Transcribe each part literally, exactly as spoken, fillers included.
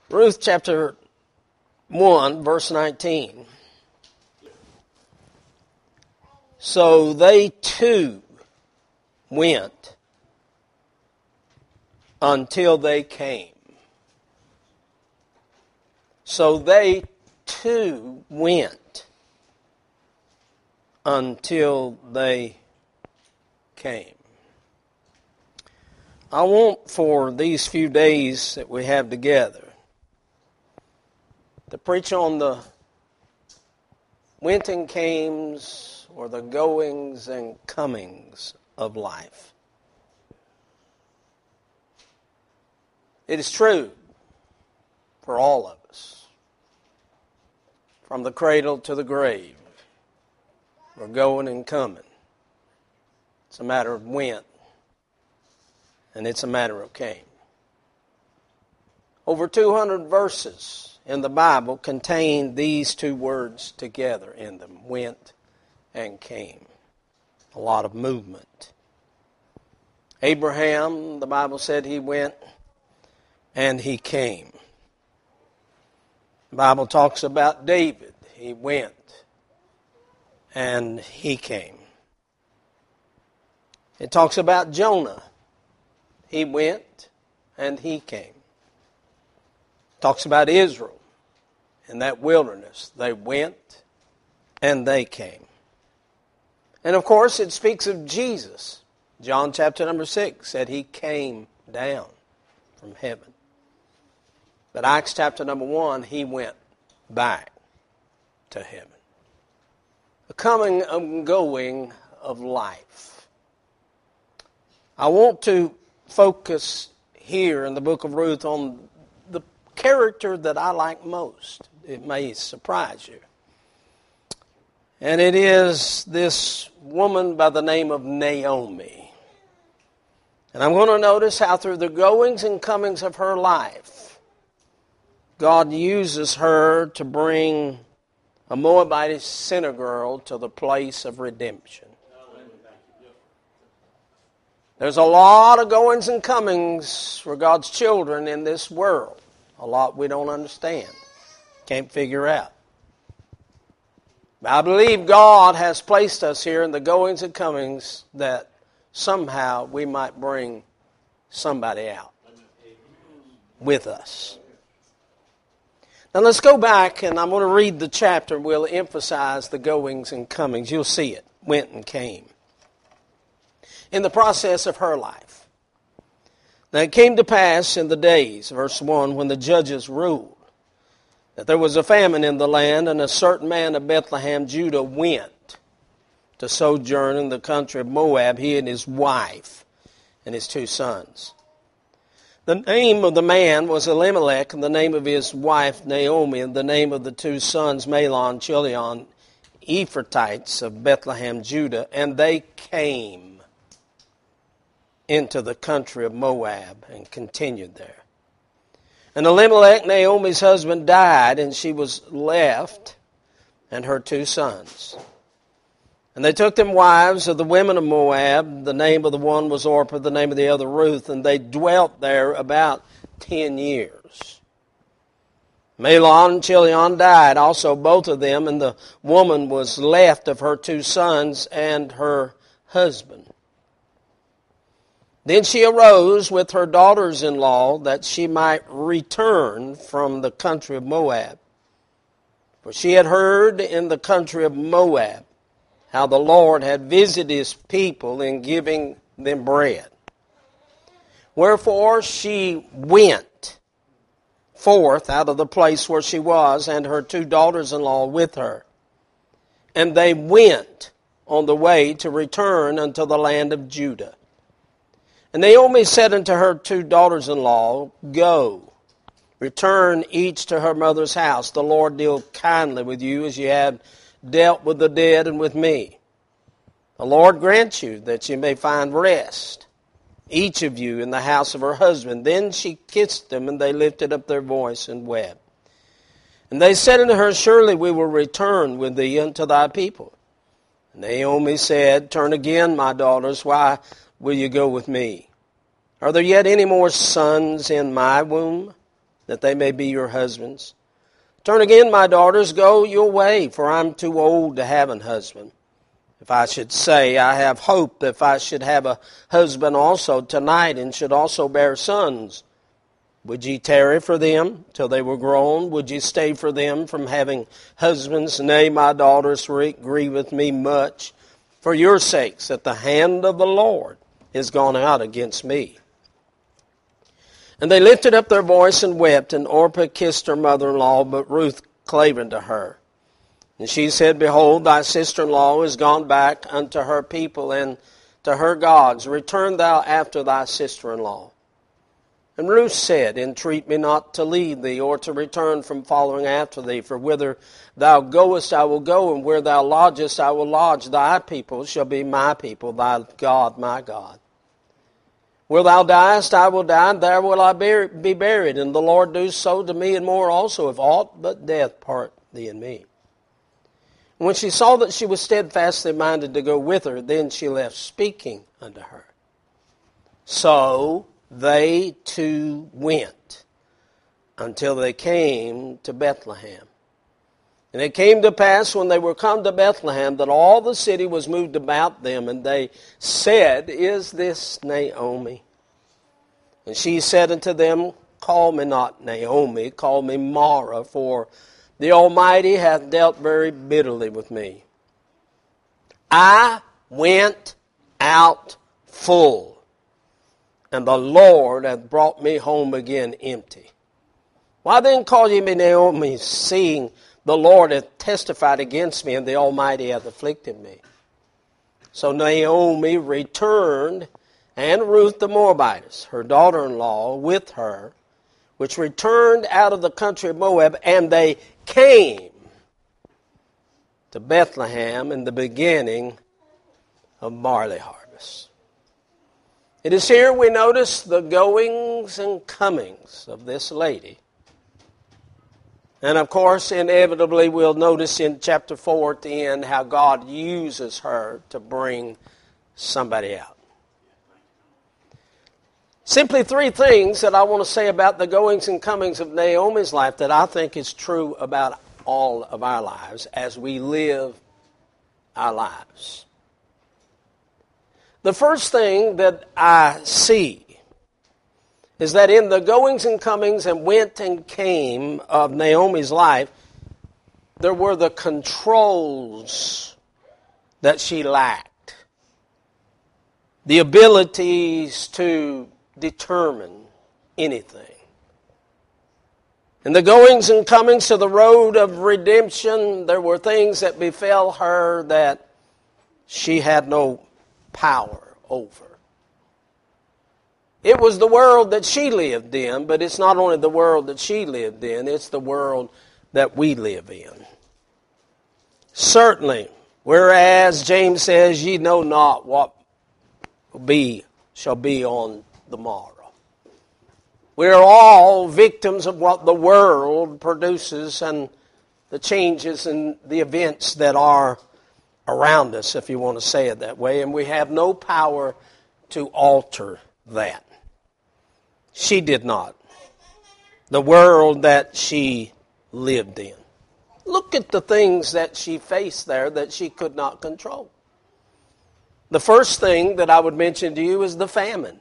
Ruth chapter one, verse nineteen. So they too went until they came. So they too went until they came. I want for these few days that we have together to preach on the went and cames, or the goings and comings of life. It is true for all of us. From the cradle to the grave, we're going and coming. It's a matter of when, and it's a matter of came. Over two hundred verses in the Bible contain these two words together in them, went and came. A lot of movement. Abraham, the Bible said he went and he came. The Bible talks about David. He went and he came. It talks about Jonah. He went and he came. It talks about Israel in that wilderness. They went and they came. And of course it speaks of Jesus. John chapter number six said he came down from heaven. But Acts chapter number one, he went back to heaven. The coming and going of life. I want to focus here in the book of Ruth on the character that I like most. It may surprise you. And it is this woman by the name of Naomi. And I'm going to notice how through the goings and comings of her life, God uses her to bring a Moabite sinner girl to the place of redemption. There's a lot of goings and comings for God's children in this world. A lot we don't understand, can't figure out. I believe God has placed us here in the goings and comings that somehow we might bring somebody out with us. Now let's go back, and I'm going to read the chapter. We'll emphasize the goings and comings. You'll see it. Went and came. In the process of her life. Now it came to pass in the days, verse one, when the judges ruled, that there was a famine in the land, and a certain man of Bethlehem, Judah, went to sojourn in the country of Moab, he and his wife and his two sons. The name of the man was Elimelech, and the name of his wife Naomi, and the name of the two sons Mahlon, Chilion, Ephrathites of Bethlehem, Judah, and they came into the country of Moab and continued there. And Elimelech, Naomi's husband, died, and she was left, and her two sons. And they took them wives of the women of Moab. The name of the one was Orpah, the name of the other Ruth, and they dwelt there about ten years. Mahlon and Chilion died, also both of them, and the woman was left of her two sons and her husband. Then she arose with her daughters-in-law that she might return from the country of Moab. For she had heard in the country of Moab how the Lord had visited his people in giving them bread. Wherefore she went forth out of the place where she was, and her two daughters-in-law with her. And they went on the way to return unto the land of Judah. And Naomi said unto her two daughters-in-law, Go, return each to her mother's house. The Lord deal kindly with you as ye have dealt with the dead and with me. The Lord grant you that you may find rest, each of you in the house of her husband. Then she kissed them, and they lifted up their voice and wept. And they said unto her, Surely we will return with thee unto thy people. And Naomi said, Turn again, my daughters, why will you go with me? Are there yet any more sons in my womb, that they may be your husbands. Turn again, my daughters, go your way, for I'm too old to have an husband. If I should say, I have hope, if I should have a husband also tonight, and should also bear sons, would ye tarry for them till they were grown? Would ye stay for them from having husbands? Nay, my daughters, grieve with me much for your sakes, that the hand of the Lord is gone out against me. And they lifted up their voice and wept, and Orpah kissed her mother-in-law, but Ruth clave unto her. And she said, Behold, thy sister-in-law is gone back unto her people and to her gods. Return thou after thy sister-in-law. And Ruth said, Entreat me not to leave thee, or to return from following after thee. For whither thou goest I will go, and where thou lodgest I will lodge. Thy people shall be my people, thy God my God. Where thou diest I will die, and there will I be buried. And the Lord do so to me, and more also, if aught but death part thee and me. And when she saw that she was steadfastly minded to go with her, then she left speaking unto her. So they two went until they came to Bethlehem. And it came to pass when they were come to Bethlehem that all the city was moved about them, and they said, Is this Naomi? And she said unto them, Call me not Naomi, call me Mara, for the Almighty hath dealt very bitterly with me. I went out full, and the Lord hath brought me home again empty. Why then call ye me Naomi, seeing the Lord hath testified against me, and the Almighty hath afflicted me? So Naomi returned, and Ruth the Moabitess, her daughter-in-law, with her, which returned out of the country of Moab, and they came to Bethlehem in the beginning of barley harvest. It is here we notice the goings and comings of this lady. And of course, inevitably, we'll notice in chapter four at the end how God uses her to bring somebody out. Simply three things that I want to say about the goings and comings of Naomi's life that I think is true about all of our lives as we live our lives. The first thing that I see is that in the goings and comings and went and came of Naomi's life, there were the controls that she lacked. The abilities to determine anything. In the goings and comings to the road of redemption, there were things that befell her that she had no power over. It was the world that she lived in, but it's not only the world that she lived in, it's the world that we live in. Certainly, whereas James says, ye know not what will be, shall be on the morrow. We're all victims of what the world produces and the changes and the events that are around us, if you want to say it that way, and we have no power to alter that. She did not. The world that she lived in. Look at the things that she faced there that she could not control. The first thing that I would mention to you is the famine.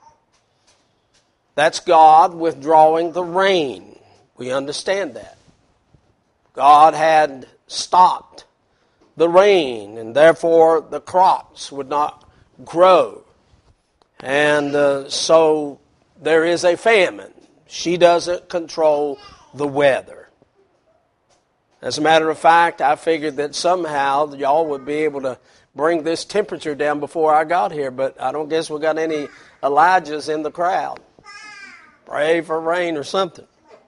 That's God withdrawing the rain. We understand that. God had stopped the rain, and therefore the crops would not grow. And uh, so there is a famine. She doesn't control the weather. As a matter of fact, I figured that somehow y'all would be able to bring this temperature down before I got here, but I don't guess we got any Elijahs in the crowd. Pray for rain or something.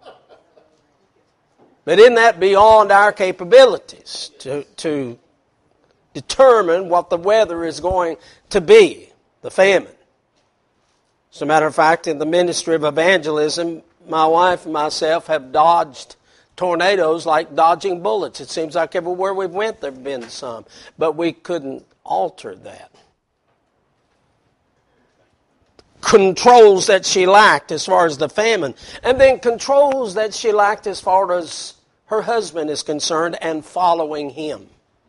But isn't that beyond our capabilities to, to determine what the weather is going to be, the famine? As a matter of fact, in the ministry of evangelism, my wife and myself have dodged tornadoes like dodging bullets. It seems like everywhere we went there have been some, but we couldn't alter that. controls that she lacked as far as the famine, and then controls that she lacked as far as her husband is concerned and following him.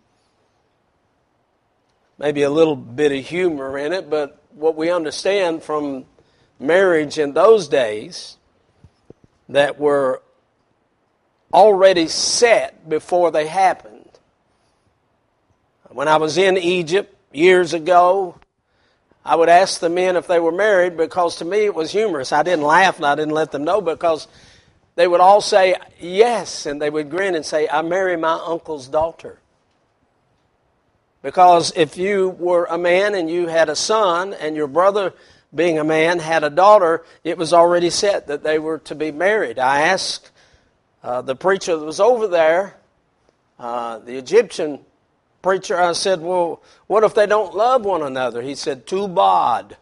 Maybe a little bit of humor in it, but what we understand from marriage in those days that were already set before they happened. When I was in Egypt years ago, I would ask the men if they were married, because to me it was humorous. I didn't laugh and I didn't let them know, because they would all say yes, and they would grin and say, "I marry my uncle's daughter." Because if you were a man and you had a son, and your brother, being a man, had a daughter, it was already set that they were to be married. I asked uh, the preacher that was over there, uh, the Egyptian preacher, I said, "Well, what if they don't love one another?" He said, "Too bad."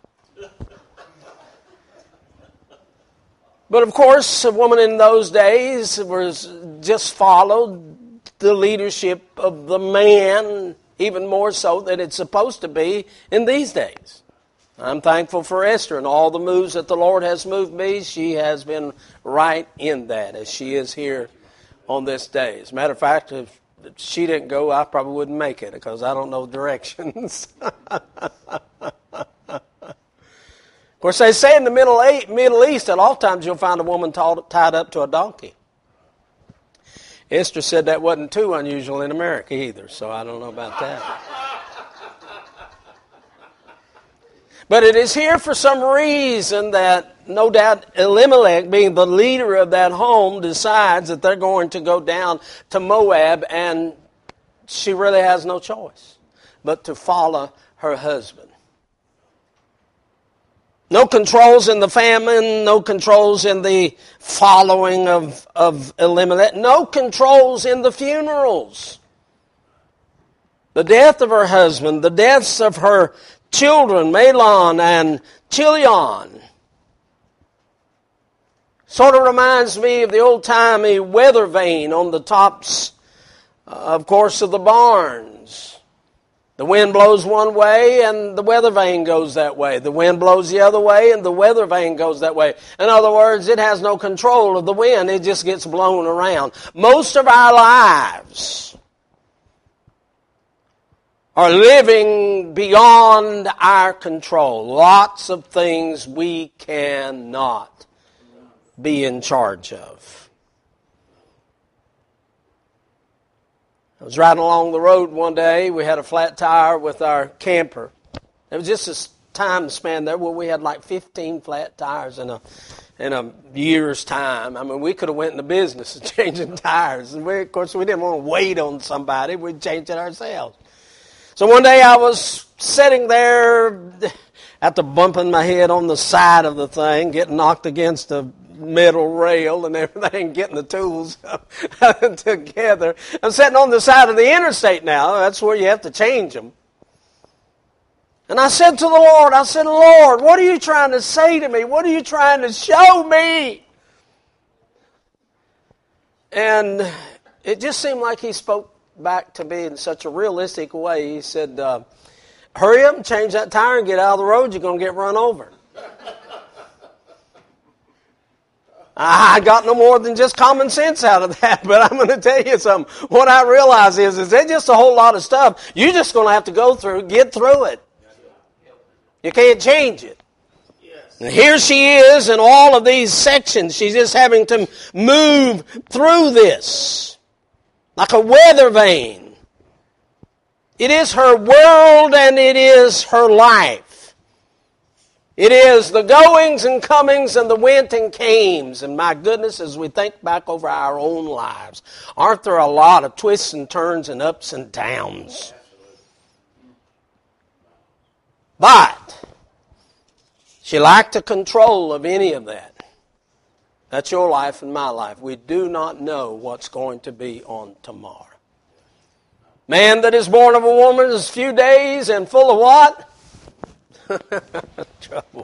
But of course, a woman in those days was just followed the leadership of the man, even more so than it's supposed to be in these days. I'm thankful for Esther and all the moves that the Lord has moved me. She has been right in that, as she is here on this day. As a matter of fact, if she didn't go, I probably wouldn't make it, because I don't know directions. Of course, they say in the Middle, Middle East that oftentimes you'll find a woman tied up to a donkey. Esther said that wasn't too unusual in America either, so I don't know about that. But it is here for some reason that no doubt Elimelech, being the leader of that home, decides that they're going to go down to Moab, and she really has no choice but to follow her husband. No controls in the famine, no controls in the following of, of Elimelech, no controls in the funerals. The death of her husband, the deaths of her children, Mahlon and Chilion. Sort of reminds me of the old-timey weather vane on the tops, uh, of course, of the barns. The wind blows one way and the weather vane goes that way. The wind blows the other way and the weather vane goes that way. In other words, it has no control of the wind. It just gets blown around. Most of our lives are living beyond our control. Lots of things we cannot be in charge of. I was riding along the road one day. We had a flat tire with our camper. It was just a time span there where we had like fifteen flat tires in a in a year's time. I mean, we could have went into business of changing tires. And we, of course, we didn't want to wait on somebody. We'd change it ourselves. So one day I was sitting there after bumping my head on the side of the thing, getting knocked against the metal rail and everything, getting the tools together. I'm sitting on the side of the interstate now. That's where you have to change them. And I said to the Lord, I said, "Lord, what are you trying to say to me? What are you trying to show me?" And it just seemed like he spoke back to me in such a realistic way. He said, uh, "Hurry up and change that tire and get out of the road. You're going to get run over." I got no more than just common sense out of that, but I'm going to tell you something. What I realize is, is there's just a whole lot of stuff you're just going to have to go through, get through it. You can't change it. And here she is in all of these sections. She's just having to move through this like a weather vane. It is her world and it is her life. It is the goings and comings and the went and cames. And my goodness, as we think back over our own lives, aren't there a lot of twists and turns and ups and downs? But she lacked the control of any of that. That's your life and my life. We do not know what's going to be on tomorrow. Man that is born of a woman is few days and full of what? Trouble.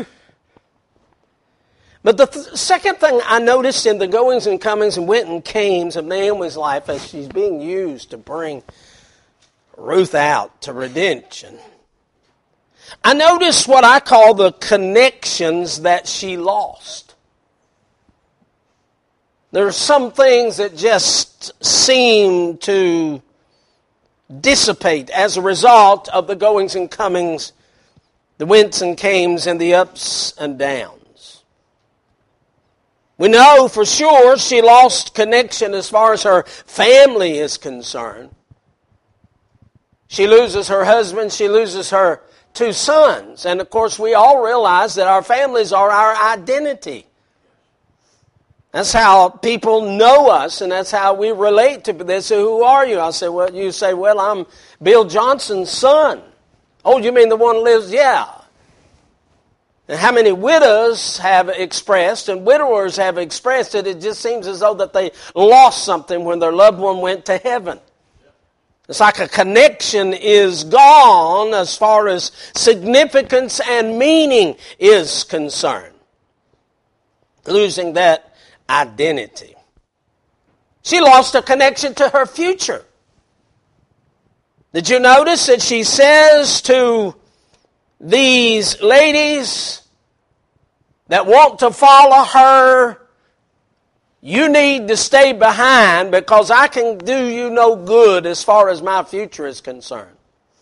But the th- second thing I noticed in the goings and comings and went and cames of Naomi's life as she's being used to bring Ruth out to redemption, I noticed what I call the connections that she lost. There are some things that just seem to dissipate as a result of the goings and comings, the wents and cames, and the ups and downs. We know for sure she lost connection as far as her family is concerned. She loses her husband, she loses her two sons. And of course we all realize that our families are our identity. That's how people know us, and that's how we relate to this. So who are you? I say, well, you say, well, I'm Bill Johnson's son. Oh, you mean the one who lives? Yeah. And how many widows have expressed, and widowers have expressed it, it just seems as though that they lost something when their loved one went to heaven. It's like a connection is gone as far as significance and meaning is concerned. Losing that identity. She lost a connection to her future. Did you notice that she says to these ladies that want to follow her, you need to stay behind because I can do you no good as far as my future is concerned.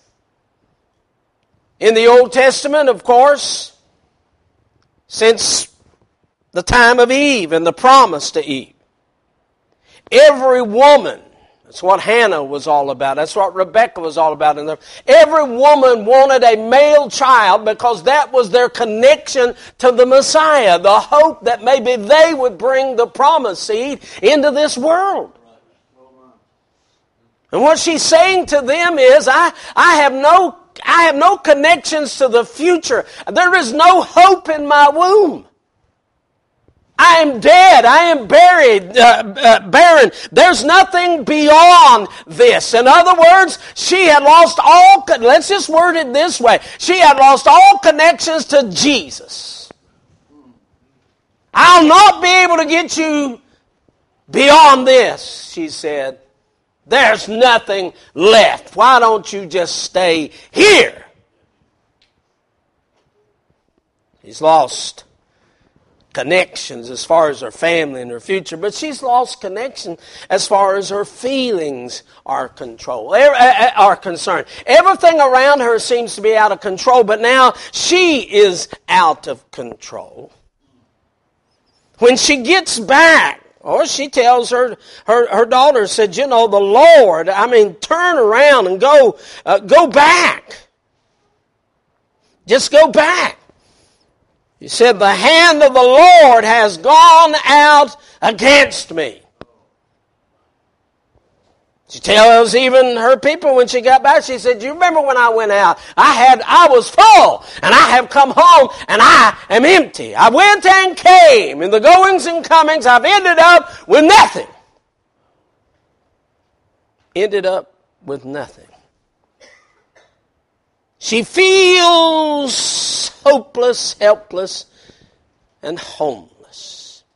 In the Old Testament, of course, since the time of Eve and the promise to Eve, every woman, that's what Hannah was all about. That's what Rebecca was all about. And every woman wanted a male child because that was their connection to the Messiah, the hope that maybe they would bring the promised seed into this world. And what she's saying to them is, I, I have no, I have no connections to the future. There is no hope in my womb. I am dead. I am buried, uh, uh, barren. There's nothing beyond this. In other words, she had lost all, let's just word it this way. She had lost all connections to Jesus. I'll not be able to get you beyond this, she said. There's nothing left. Why don't you just stay here? He's lost connections as far as her family and her future, but she's lost connection as far as her feelings are control are concerned. Everything around her seems to be out of control, but now she is out of control. When she gets back, or she tells her her, her daughter, said, you know, the Lord, I mean, turn around and go uh, go back. Just go back. He said, the hand of the Lord has gone out against me. She tells even her people when she got back, she said, you remember when I went out? I had, I was full, and I have come home, and I am empty. I went and came. In the goings and comings, I've ended up with nothing. Ended up with nothing. She feels hopeless, helpless, and homeless.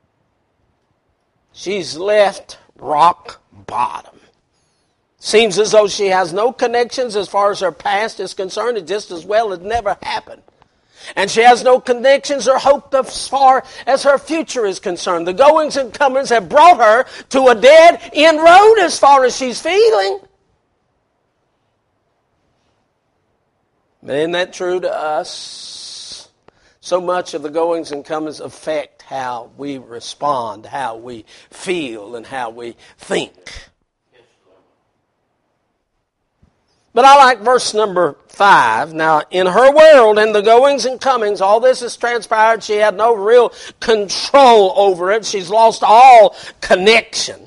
She's left rock bottom. Seems as though she has no connections as far as her past is concerned. It just as well it never happened. And she has no connections or hope as far as her future is concerned. The goings and comings have brought her to a dead end road as far as she's feeling. But isn't that true to us? So much of the goings and comings affect how we respond, how we feel, and how we think. But I like verse number five. Now, in her world, in the goings and comings, all this has transpired. She had no real control over it. She's lost all connection.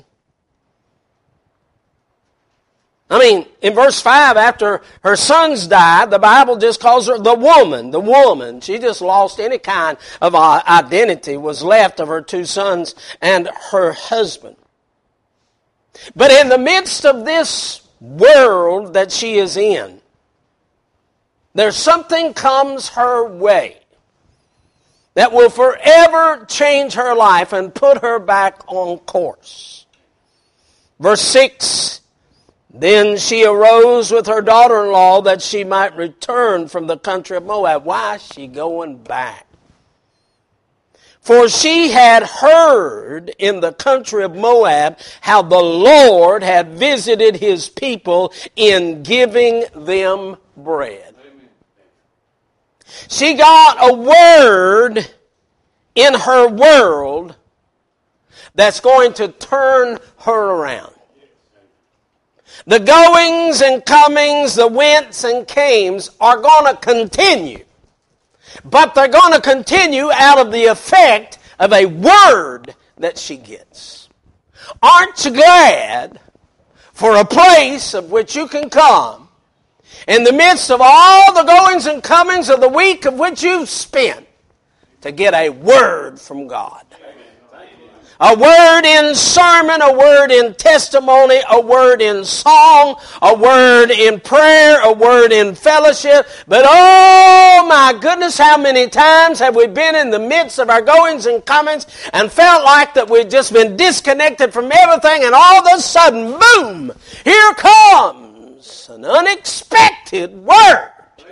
I mean, in verse five, after her sons died, the Bible just calls her the woman, the woman. She just lost any kind of identity, was left of her two sons and her husband. But in the midst of this world that she is in, there's something comes her way that will forever change her life and put her back on course. Verse six, Then she arose with her daughter-in-law that she might return from the country of Moab. Why is she going back? For she had heard in the country of Moab how the Lord had visited his people in giving them bread. Amen. She got a word in her world that's going to turn her around. The goings and comings, the wents and cames are going to continue. But they're going to continue out of the effect of a word that she gets. Aren't you glad for a place of which you can come in the midst of all the goings and comings of the week of which you've spent to get a word from God? A word in sermon, a word in testimony, a word in song, a word in prayer, a word in fellowship. But oh my goodness, how many times have we been in the midst of our goings and comings and felt like that we've just been disconnected from everything, and all of a sudden, boom, here comes an unexpected word.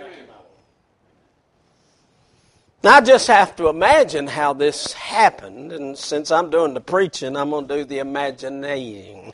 Now, I just have to imagine how this happened, and since I'm doing the preaching, I'm going to do the imagining.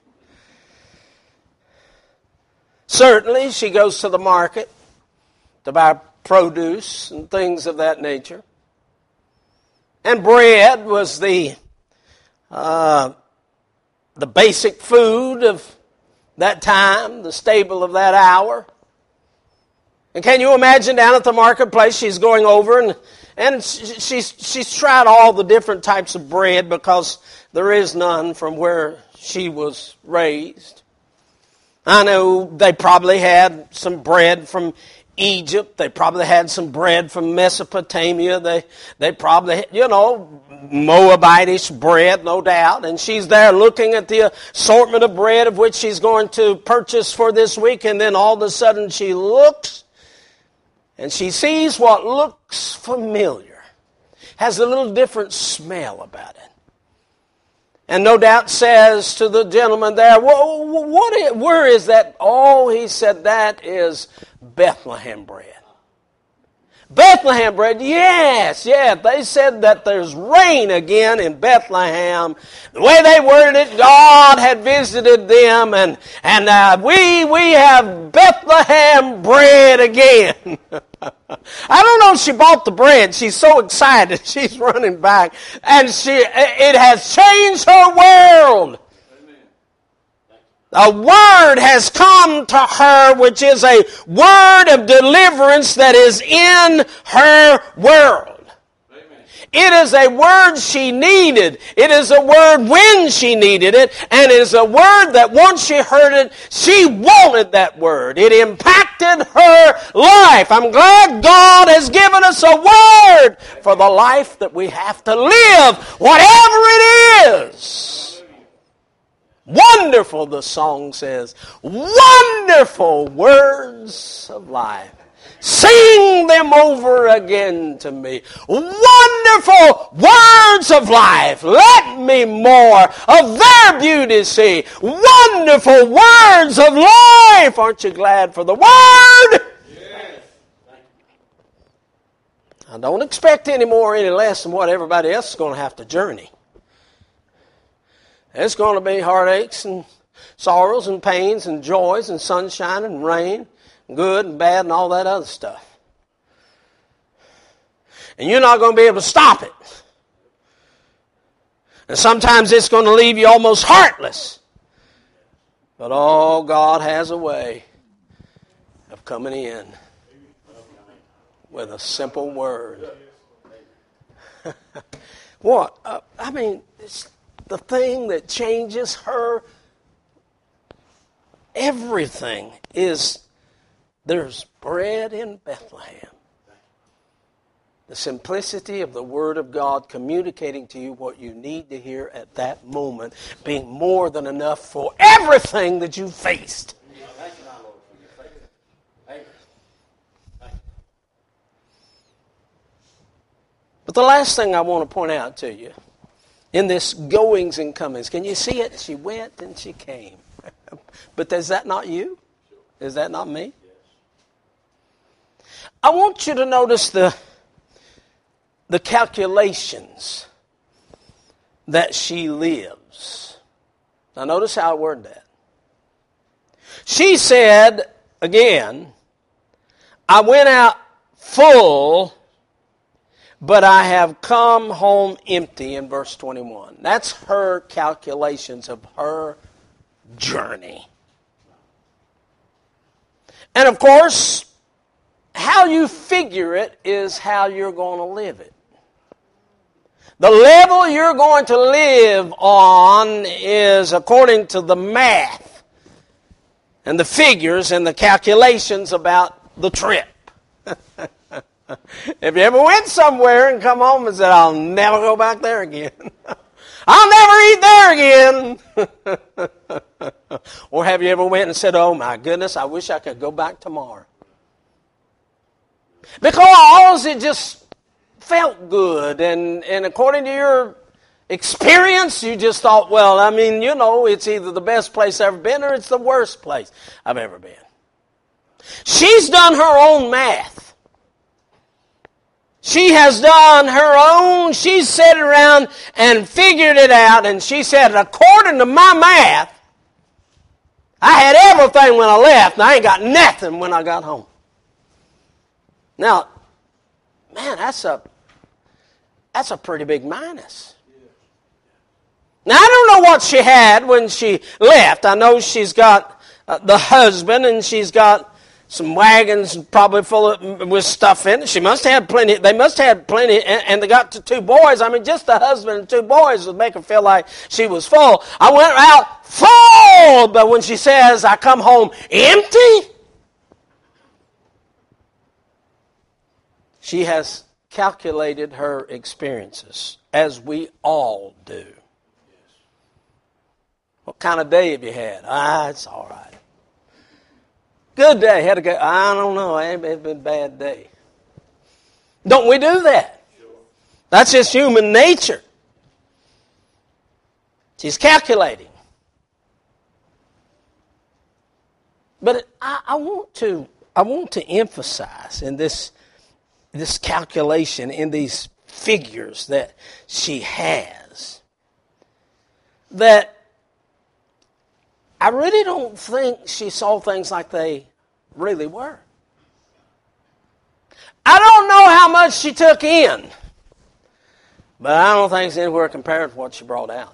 Certainly, she goes to the market to buy produce and things of that nature. And bread was the uh, the basic food of that time, the staple of that hour. And can you imagine down at the marketplace, she's going over and And she's, she's tried all the different types of bread because there is none from where she was raised. I know they probably had some bread from Egypt. They probably had some bread from Mesopotamia. They, they probably, you know, Moabitish bread, no doubt. And she's there looking at the assortment of bread of which she's going to purchase for this week. And then all of a sudden she looks and she sees what looks familiar, has a little different smell about it. And no doubt says to the gentleman there, what, what is, where is that? Oh, he said, that is Bethlehem bread. Bethlehem bread, yes, yeah. They said that there's rain again in Bethlehem. The way they worded it, God had visited them, and and uh, we we have Bethlehem bread again. I don't know if she bought the bread. She's so excited. She's running back, and she it has changed her world. A word has come to her, which is a word of deliverance that is in her world. Amen. It is a word she needed. It is a word when she needed it. And it is a word that once she heard it, she wanted that word. It impacted her life. I'm glad God has given us a word for the life that we have to live, whatever it is. Wonderful, the song says, wonderful words of life. Sing them over again to me. Wonderful words of life. Let me more of their beauty see. Wonderful words of life. Aren't you glad for the word? Yes. I don't expect any more, any less than what everybody else is going to have to journey. There's going to be heartaches and sorrows and pains and joys and sunshine and rain, good and bad and all that other stuff. And you're not going to be able to stop it. And sometimes it's going to leave you almost heartless. But oh, God has a way of coming in with a simple word. What? Uh, I mean, it's the thing that changes her everything is there's bread in Bethlehem. The simplicity of the Word of God communicating to you what you need to hear at that moment, being more than enough for everything that you faced. But the last thing I want to point out to you, in this goings and comings, can you see it? She went and she came. But is that not you? Is that not me? I want you to notice the, the calculations that she lives. Now notice how I word that. She said, again, I went out full, but I have come home empty in verse twenty-one. That's her calculations of her journey. And of course, how you figure it is how you're going to live it. The level you're going to live on is according to the math and the figures and the calculations about the trip. If you ever went somewhere and come home and said, I'll never go back there again. I'll never eat there again. Or have you ever went and said, oh my goodness, I wish I could go back tomorrow. Because it just felt good, and, and according to your experience, you just thought, well, I mean, you know, it's either the best place I've ever been or it's the worst place I've ever been. She's done her own math. She has done her own, she's sat around and figured it out, and she said, according to my math, I had everything when I left, and I ain't got nothing when I got home. Now, man, that's a that's a pretty big minus. Now, I don't know what she had when she left. I know she's got uh, the husband, and she's got some wagons probably full of with stuff in it. She must have plenty. They must have had plenty, and, and they got to two boys. I mean, just the husband and two boys would make her feel like she was full. I went out full, but when she says, I come home empty, she has calculated her experiences, as we all do. What kind of day have you had? Ah, it's all right. Good day. Had a good, I don't know. It's been a bad day. Don't we do that? That's just human nature. She's calculating. But I, I want to, I want to emphasize in this, this calculation, in these figures that she has, that I really don't think she saw things like they really were. I don't know how much she took in, but I don't think it's anywhere compared to what she brought out.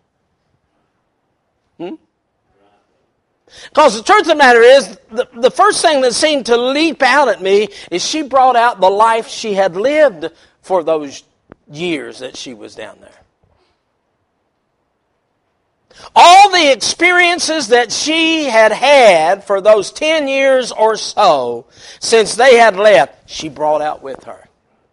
Hmm? Because the truth of the matter is, the, the first thing that seemed to leap out at me is she brought out the life she had lived for those years that she was down there. All the experiences that she had had for those ten years or so since they had left, she brought out with her.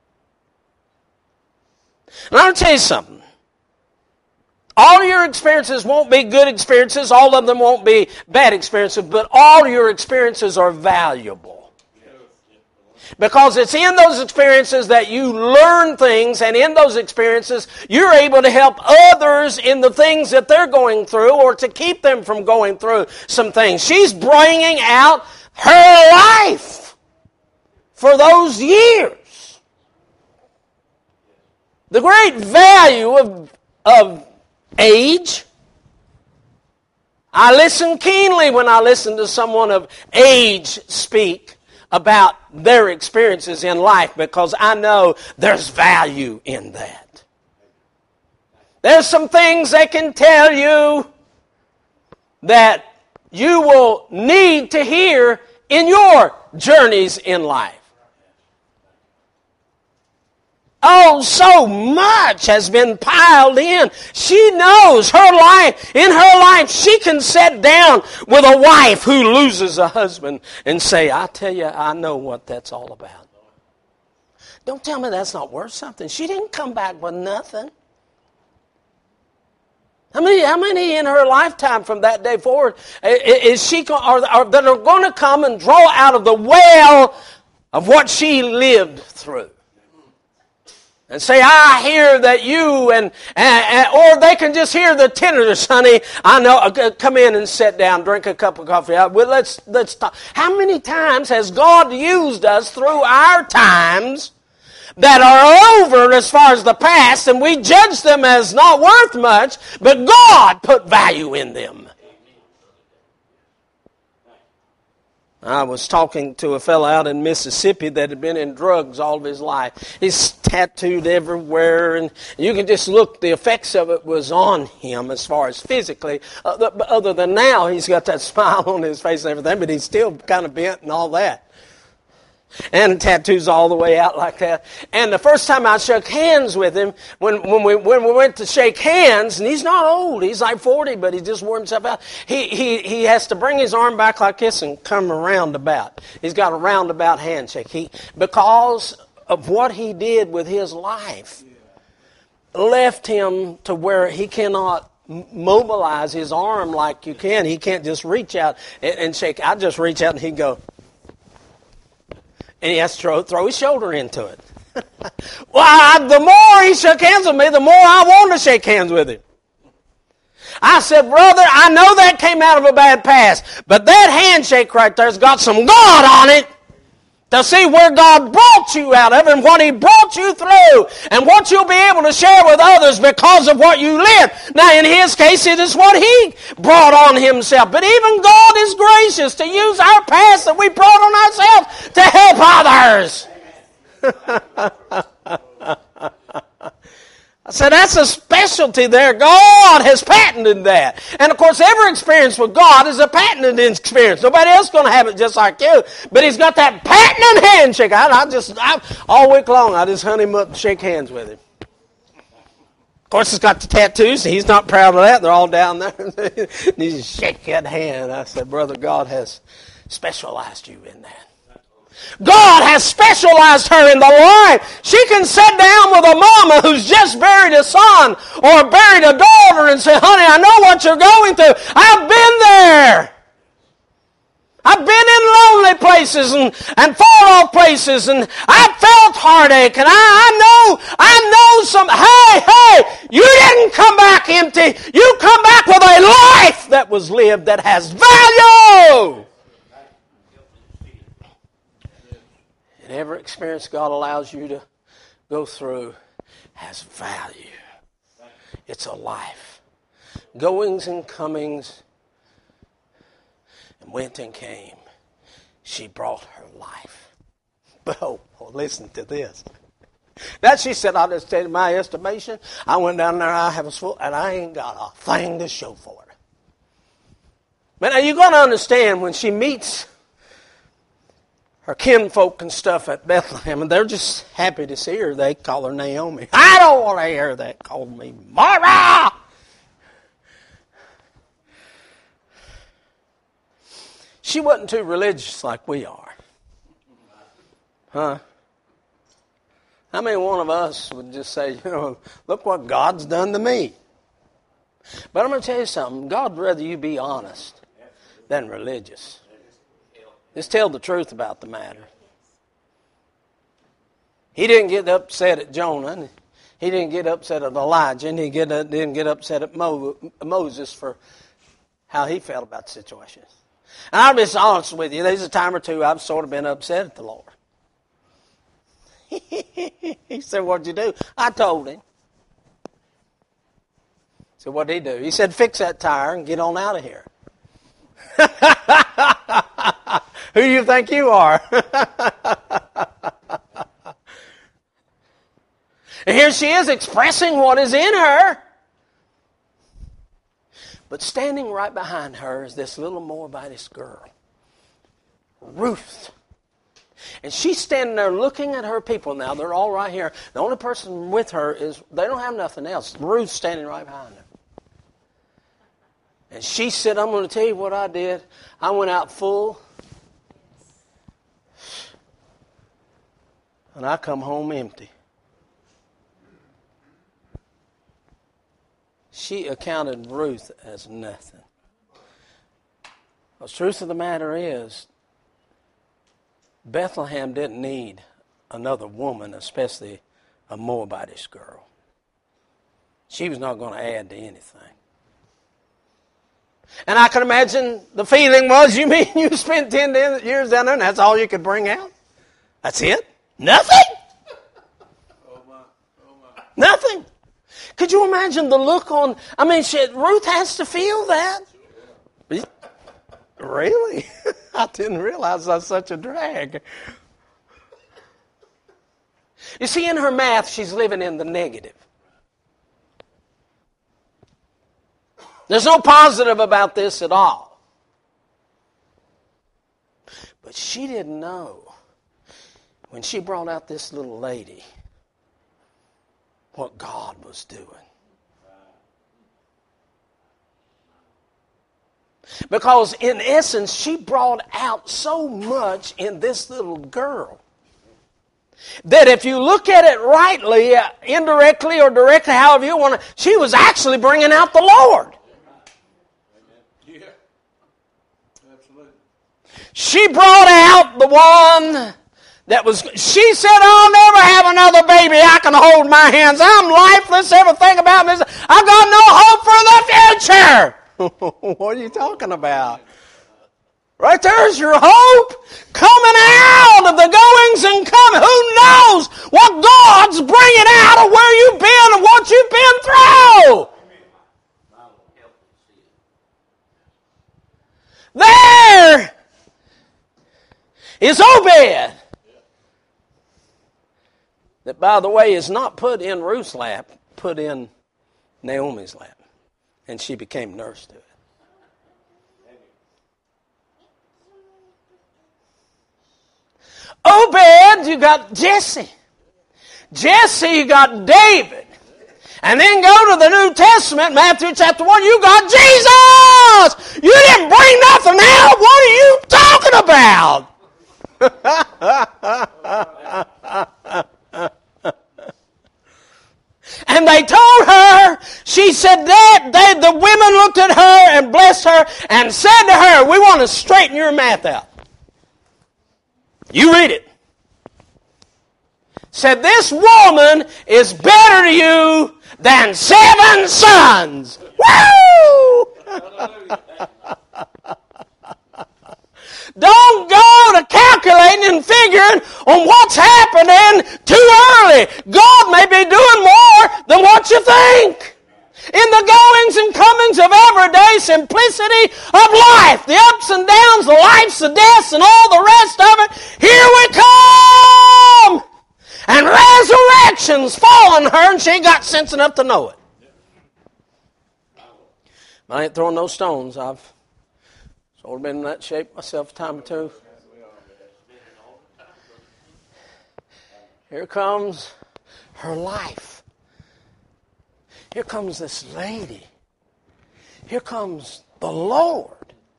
And I'm going to tell you something. All your experiences won't be good experiences. All of them won't be bad experiences. But all your experiences are valuable. Because it's in those experiences that you learn things, and in those experiences you're able to help others in the things that they're going through, or to keep them from going through some things. She's bringing out her life for those years. The great value of, of age. I listen keenly when I listen to someone of age speak about their experiences in life, because I know there's value in that. There's some things they can tell you that you will need to hear in your journeys in life. Oh, so much has been piled in. She knows her life. In her life, she can sit down with a wife who loses a husband and say, I tell you, I know what that's all about. Don't tell me that's not worth something. She didn't come back with nothing. How many, how many in her lifetime from that day forward is she are, are, that are going to come and draw out of the well of what she lived through? and say, I hear that you, and, and, and or they can just hear the tenderness, honey. I know. Uh, come in and sit down, drink a cup of coffee. Uh, well, let's let's talk. How many times has God used us through our times that are over as far as the past, and we judge them as not worth much, but God put value in them? I was talking to a fellow out in Mississippi that had been in drugs all of his life. He's tattooed everywhere, and you can just look, the effects of it was on him as far as physically. Other than now, he's got that smile on his face and everything, but he's still kind of bent and all that. And tattoos all the way out like that. And the first time I shook hands with him, when, when we when we went to shake hands, and he's not old, he's like forty, but he just wore himself out. He he he has to bring his arm back like this and come around about. He's got a roundabout handshake. He because of what he did with his life, left him to where he cannot mobilize his arm like you can. He can't just reach out and, and shake. I just reach out and he'd go. And he has to throw, throw his shoulder into it. Well, I, the more he shook hands with me, the more I wanted to shake hands with him. I said, brother, I know that came out of a bad past, but that handshake right there's got some God on it to see where God brought you out of and what He brought you through and what you'll be able to share with others because of what you lived. Now, in his case, it is what he brought on himself. But even God is gracious to use our past that we brought on ourselves to help others. I said, that's a specialty there. God has patented that. And of course, every experience with God is a patented experience. Nobody else is going to have it just like you. But He's got that patented handshake. I, I just, I, all week long, I just hunt him up and shake hands with him. Of course, he's got the tattoos. He's not proud of that. They're all down there. And he just shake that hand. I said, brother, God has specialized you in that. God has specialized her in the life. She can sit down with a mama who's just buried a son or buried a daughter and say, honey, I know what you're going through. I've been there. I've been in lonely places and, and far-off places, and I've felt heartache, and I, I know, I know some, hey, hey, you didn't come back empty. You come back with a life that was lived that has value. And every experience God allows you to go through has value. It's a life. Goings and comings and went and came. She brought her life. But oh, oh listen to this. That she said, I just stated my estimation. I went down there, I have a full, and I ain't got a thing to show for it. But now you're going to understand when she meets her kinfolk and stuff at Bethlehem, and they're just happy to see her. They call her Naomi. I don't want to hear that. Call me Mara. She wasn't too religious like we are. Huh? How many one of us would just say, you know, look what God's done to me? But I'm going to tell you something. God would rather you be honest than religious. Just tell the truth about the matter. He didn't get upset at Jonah. And he didn't get upset at Elijah. And he didn't get upset at Mo, Moses for how he felt about the situation. And I'll be honest with you. There's a time or two I've sort of been upset at the Lord. He said, what'd you do? I told him. So what did he do? He said, fix that tire and get on out of here. Who do you think you are? And here she is expressing what is in her. But standing right behind her is this little Moabitess girl, Ruth. And she's standing there looking at her people now. They're all right here. The only person with her is, they don't have nothing else. Ruth's standing right behind her. And she said, I'm going to tell you what I did. I went out full. And I come home empty. She accounted Ruth as nothing. The truth of the matter is, Bethlehem didn't need another woman, especially a Moabitish girl. She was not going to add to anything. And I can imagine the feeling was, you mean you spent ten years down there and that's all you could bring out? That's it? Nothing? Oh my, oh my. Nothing. Could you imagine the look on, I mean, she, Ruth has to feel that. Really? I didn't realize that's such a drag. You see, in her math, she's living in the negative. There's no positive about this at all. But she didn't know, when she brought out this little lady, what God was doing. Because in essence, she brought out so much in this little girl that if you look at it rightly, uh, indirectly or directly, however you want to, she was actually bringing out the Lord. Yeah, absolutely. She brought out the one that was, she said, I'll never have another baby I can hold my hands. I'm lifeless. Everything about me, I've got no hope for the future. What are you talking about? Right there's your hope coming out of the goings and coming. Who knows what God's bringing out of where you've been and what you've been through. There is Obed. That, by the way, is not put in Ruth's lap, put in Naomi's lap. And she became nurse to it. Obed, you got Jesse. Jesse, you got David. And then go to the New Testament, Matthew chapter one, you got Jesus! You didn't bring nothing out. What are you talking about? And they told her, she said that they, the women looked at her and blessed her and said to her, we want to straighten your math out. You read it. Said, this woman is better to you than seven sons. Woo! Don't go to calculating and figuring on what's happening too early. God may be doing more than what you think. In the goings and comings of everyday simplicity of life, the ups and downs, the lives, the deaths, and all the rest of it, here we come! And resurrection's fallen her, and she ain't got sense enough to know it. I ain't throwing no stones. I've sort of been in that shape myself a time or two. Here comes her life. Here comes this lady. Here comes the Lord.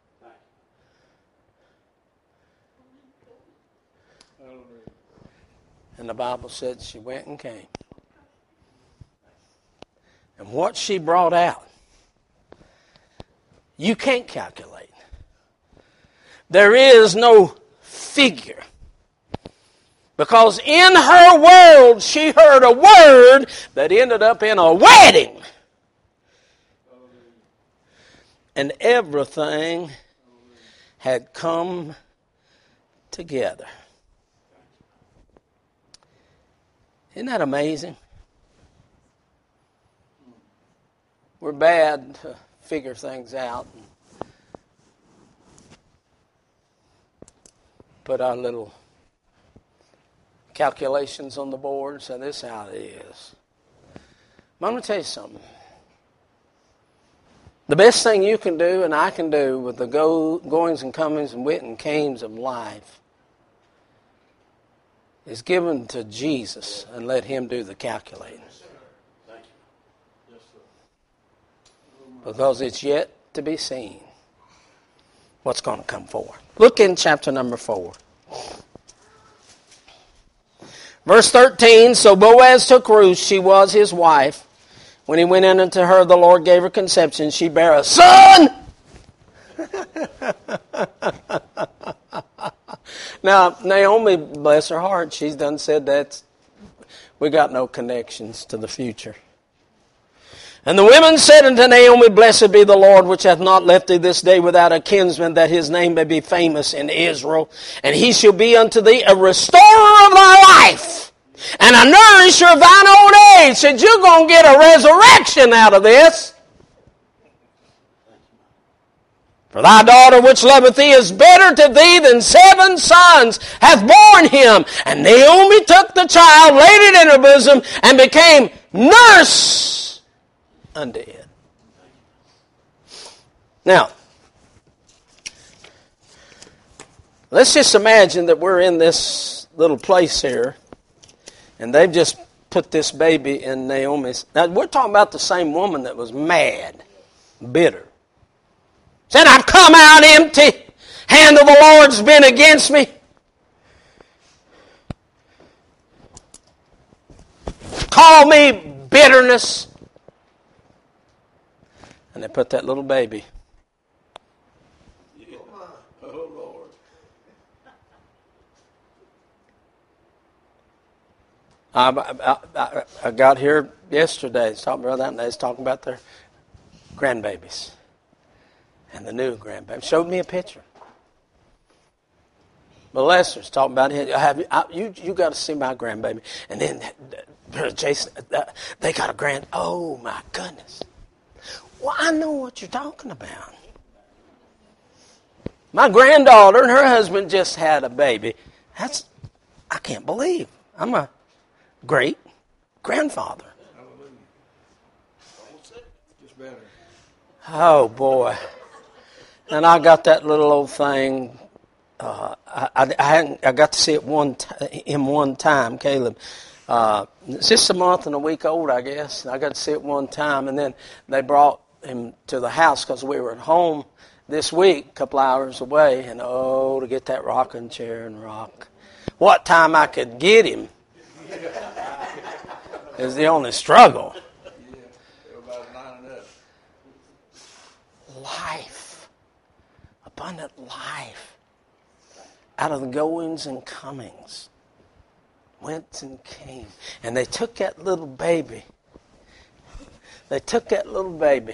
And the Bible said she went and came. And what she brought out, you can't calculate. There is no figure. Because in her world, she heard a word that ended up in a wedding. And everything had come together. Isn't that amazing? We're bad to figure things out and put our little calculations on the board and say, this is how it is. But I'm going to tell you something. The best thing you can do and I can do with the go, goings and comings and wit and canes of life is give them to Jesus and let Him do the calculating. Because it's yet to be seen what's going to come forward. Look in chapter number four. Verse thirteen, so Boaz took Ruth, she was his wife. When he went in unto her, the Lord gave her conception. She bare a son. Now, Naomi, bless her heart, she's done said that We got no connections to the future. And the women said unto Naomi, Blessed be the Lord, which hath not left thee this day without a kinsman, that his name may be famous in Israel. And he shall be unto thee a restorer of thy life, and a nourisher of thine old age. Said, you're going to get a resurrection out of this. For thy daughter which loveth thee is better to thee than seven sons hath borne him. And Naomi took the child, laid it in her bosom, and became nurse unto it. Now, let's just imagine that we're in this little place here, and they've just put this baby in Naomi's. Now, we're talking about the same woman that was mad, bitter. Said, I've come out empty. Hand of the Lord's been against me. Call me bitterness. And they put that little baby. Yeah. Oh, Lord. I, I, I, I got here yesterday. I was talking about that, and they was talking about their grandbabies. And the new grandbaby showed me a picture. But Lester's talking about it. Have you, I, you, you got to see my grandbaby. And then uh, Jason, uh, they got a grand. Oh my goodness! Well, I know what you're talking about. My granddaughter and her husband just had a baby. That's I can't believe I'm a great grandfather. Hallelujah. Just better. Oh boy. And I got that little old thing. Uh, I, I, I, hadn't, I got to see it one t- him one time, Caleb. Uh, it's just a month and a week old, I guess. I got to see it one time, and then they brought him to the house because we were at home this week, a couple hours away, and oh, to get that rocking chair and rock. What time I could get him is the only struggle. Yeah, everybody lining up. Life. Abundant life out of the goings and comings, went and came. And they took that little baby. They took that little baby.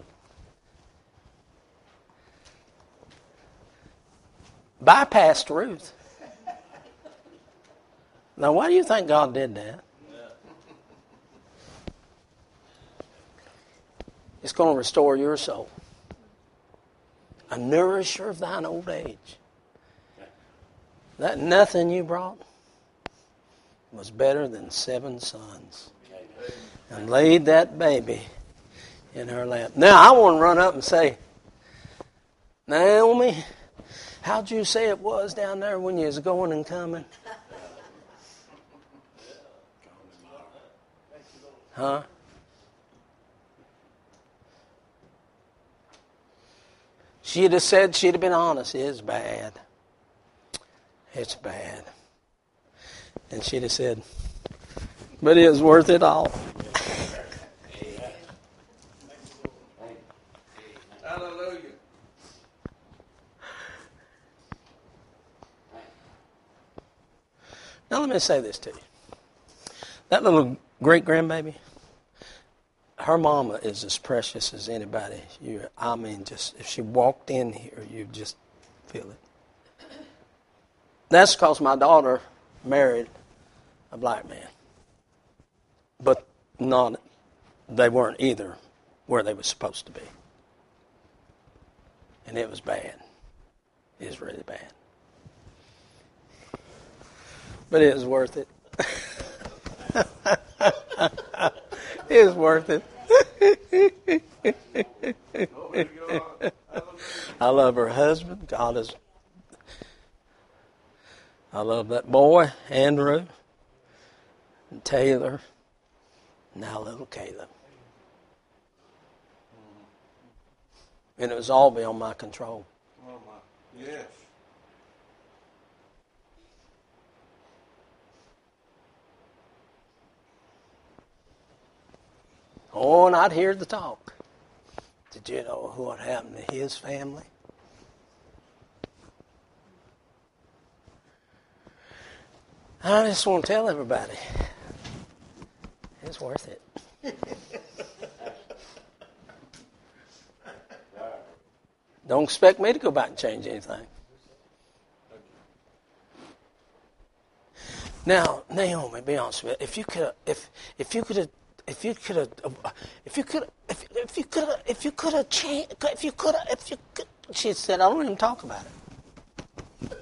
Bypassed Ruth. Now, why do you think God did that? It's going to restore your soul. A nourisher of thine old age. That nothing you brought was better than seven sons. And laid that baby in her lap. Now, I want to run up and say, Naomi, how'd you say it was down there when you was going and coming? Huh? She'd have said, she'd have been honest. It's bad. It's bad. And she'd have said, but it was worth it all. Hallelujah. Now let me say this to you. That little great grandbaby, her mama is as precious as anybody. You, I mean, just if she walked in here, you'd just feel it. That's because my daughter married a black man. But not, they weren't either where they were supposed to be. And it was bad. It was really bad. But it was worth it. It was worth it. I love her husband. God is. I love that boy, Andrew, and Taylor, and now little Caleb. And it was all beyond my control. Oh my. Yes. Oh, and I'd hear the talk. Did you know what happened to his family? I just want to tell everybody, It's worth it. Don't expect me to go back and change anything. Now, Naomi, be honest with you. If you could, if if you could have, if you could have, if you could, if if you could, if you could have changed, if you could, if you could, she said, I don't even talk about it.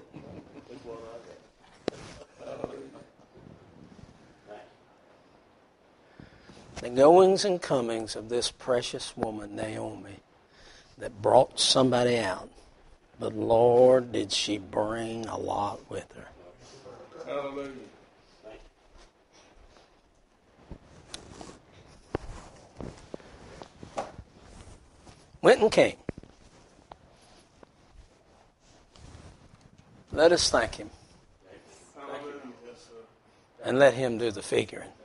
The goings and comings of this precious woman, Naomi, that brought somebody out. But Lord, did she bring a lot with her. Hallelujah. Went and came. Let us thank him. Hallelujah. And let him do the figuring.